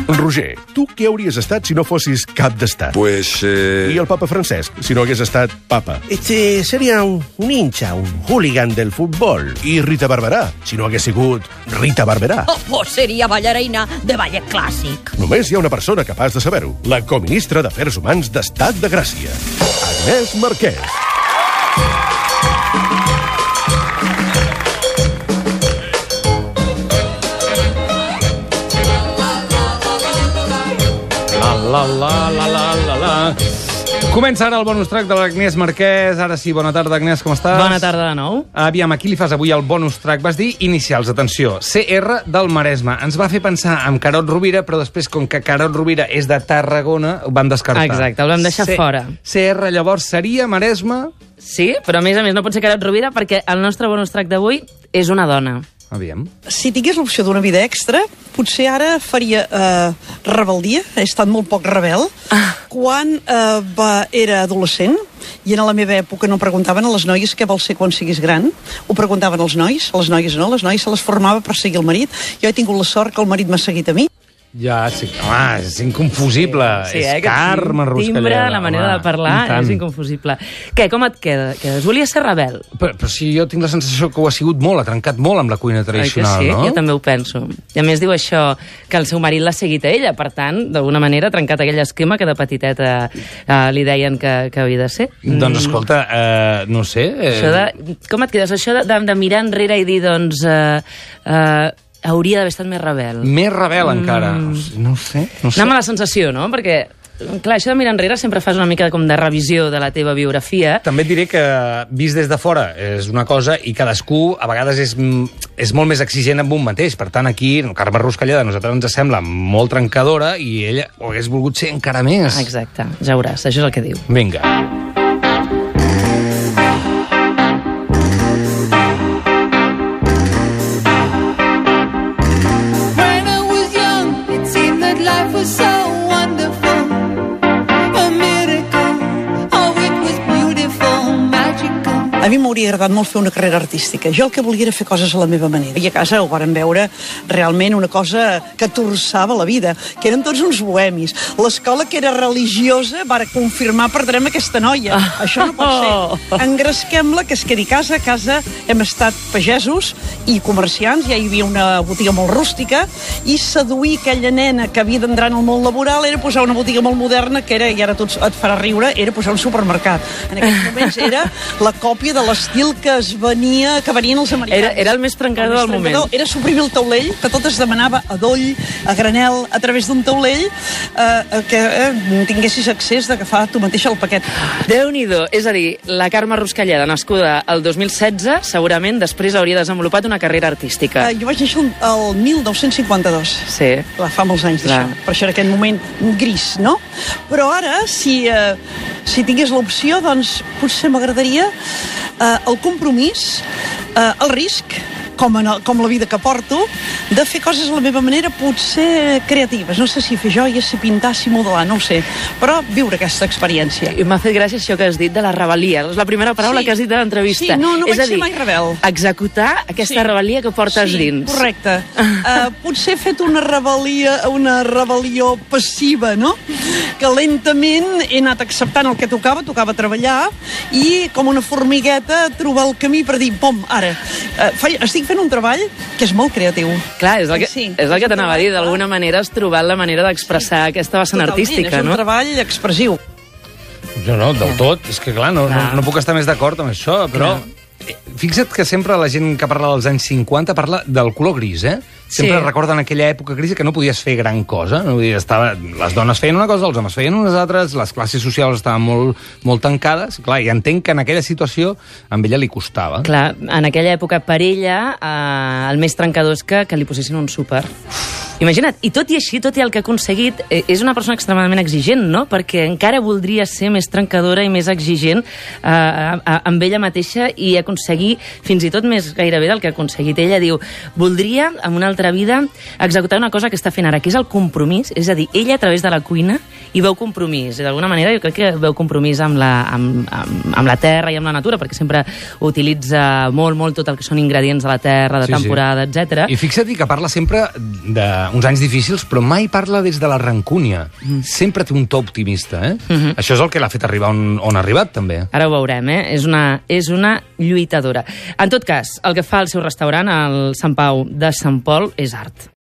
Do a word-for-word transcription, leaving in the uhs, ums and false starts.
Roger, tu què hauries estat si no fossis cap d'estat? Pues... Eh... I el papa Francesc, si no hagués estat papa? Este sería un, un hincha, un hooligan del fútbol. I Rita Barberà, si no hagués sigut Rita Barberà? Oh, pues seria ballarina de ballet clàssic. Només hi ha una persona capaç de saber-ho. La coministra d'Afers Humans d'Estat de Gràcia, Agnès Marquès. La, la, la, la, la, la. Comença ara el bonus track de l'Agnès Marquès. Ara sí, bona tarda, Agnès, com estàs? Bona tarda de nou. Aviam, aquí li fas avui el bonus track. Vas dir inicials, atenció. C R del Maresme. Ens va fer pensar en Carod Rovira, però després, com que Carod Rovira és de Tarragona, ho vam descartar. Exacte, el vam deixar C fora. C R, llavors, seria Maresme? Sí, però a més a més no pot ser Carod Rovira perquè el nostre bonus track d'avui és una dona. Aviam. Si tingués l'opció d'una vida extra, potser ara faria eh, rebeldia, he estat molt poc rebel, ah. quan eh, va, era adolescent, i en la meva època no preguntaven a les noies què vols ser quan siguis gran, ho preguntaven als nois, a les noies no, les noies se les formava per seguir el marit, jo he tingut la sort que el marit m'ha seguit a mi. Ja, sí, home, és inconfusible. Sí, és eh, Carme Ruscalleda. Timbre, la manera home, de parlar és inconfusible. Què, com et queda? Que volia ser rebel? Però, però si jo tinc la sensació que ho ha sigut molt, ha trencat molt amb la cuina tradicional, sí? no? Jo també ho penso. I a més diu això, que el seu marit l'ha seguit a ella, per tant, d'alguna manera ha trencat aquell esquema que de petiteta eh, li deien que, que havia de ser. Doncs escolta, eh, no sé... Eh... Això de, com et quedes? Això de, de, de mirar enrere i dir, doncs... Eh, eh, hauria d'haver estat més rebel. Més rebel, encara. Mm. No ho sé, no ho sé. Anar amb la sensació, no? Perquè, clar, això de mirar enrere sempre fas una mica com de revisió de la teva biografia. També et diré que, vist des de fora, és una cosa, i cadascú, a vegades, és, és molt més exigent amb un mateix. Per tant, aquí, Carme Ruscalleda, a nosaltres ens sembla molt trencadora, i ella ho hagués volgut ser encara més. Exacte, ja veuràs, això és el que diu. Vinga. A mi m'hauria agradat molt fer una carrera artística. Jo el que volia era fer coses a la meva manera. I a casa ho vàrem veure realment una cosa que torçava la vida, que eren tots uns bohemis. L'escola que era religiosa va confirmar perdrem aquesta noia. Ah. Això no pot ser. Engresquem-la, que es quedi a casa. A casa hem estat pagesos i comerciants, ja hi havia una botiga molt rústica, i seduir aquella nena que havia d'entrar en el món laboral era posar una botiga molt moderna, que era, i ara tot et farà riure, era posar un supermercat. En aquells moments era la còpia de l'estil que es venia, que venien els americans. Era, era el més trencador del moment. Era suprimir el taulell, que tot es demanava a doll, a granel, a través d'un taulell, eh, que eh, tinguessis accés d'agafar tu mateix el paquet. Déu-n'hi-do. És a dir, la Carme Ruscalleda, nascuda el dos mil setze, segurament després hauria desenvolupat una carrera artística. Eh, jo vaig néixer el mil nou-cents cinquanta-dos. Sí. Clar, fa molts anys d'això. Per això era aquest moment gris, no? Però ara, si, eh, si tingués l'opció, doncs potser m'agradaria Uh, el compromís, uh, el risc, com, en el, com la vida que porto, de fer coses a la meva manera, potser creatives. No sé si fer joies, si pintar, si modelar, no ho sé. Però viure aquesta experiència. I m'ha fet gràcia això que has dit de la rebel·lia. És la primera paraula sí. que has dit de l'entrevista. Sí, no, no és vaig a dir, ser mai rebel. Executar aquesta sí. rebel·lia que portes sí, dins. Correcte. Uh, potser he fet una rebel·lia, una rebel·lió passiva, no? Que lentament he anat acceptant el que tocava, tocava treballar, i com una formigueta trobar el camí per dir, pom, ara, uh, fa, estic fent un treball que és molt creatiu. Clar, és el que, sí, és el que t'anava a dir, d'alguna manera has trobat la manera d'expressar sí. aquesta vessant Totalment, artística, és un no? treball expressiu. Jo no, del tot. És que, clar, no, clar. no, no puc estar més d'acord amb això, però... Clar. Fixa't que sempre la gent que parla dels anys cinquanta parla del color gris, eh? Sempre sí. recorden aquella època gris que no podies fer gran cosa. No? Vull dir, estava, les dones feien una cosa, els homes feien unes altres, les classes socials estaven molt, molt tancades. Clar, i entenc que en aquella situació a ella li costava. Clar, en aquella època per ella eh, el més trencador és que, que li posessin un súper. Imagina't, i tot i així, tot i el que ha aconseguit, eh, és una persona extremadament exigent, no? Perquè encara voldria ser més trencadora i més exigent eh, amb ella mateixa i aconseguir fins i tot més gairebé del que ha aconseguit. Ella diu, voldria, en una altra vida, executar una cosa que està fent ara, que és el compromís, és a dir, ella a través de la cuina hi veu compromís. I d'alguna manera jo crec que veu compromís amb la, amb, amb, amb la terra i amb la natura, perquè sempre utilitza molt, molt tot el que són ingredients de la terra, de sí, temporada, sí. etcètera. I fixa't que parla sempre de uns anys difícils, però mai parla des de la rancúnia. Mm. Sempre té un to optimista, eh? Mm-hmm. Això és el que l'ha fet arribar on, on ha arribat, també. Ara ho veurem, eh? És una, és una lluitadora. En tot cas, el que fa el seu restaurant, el Sant Pau de Sant Pol, és art.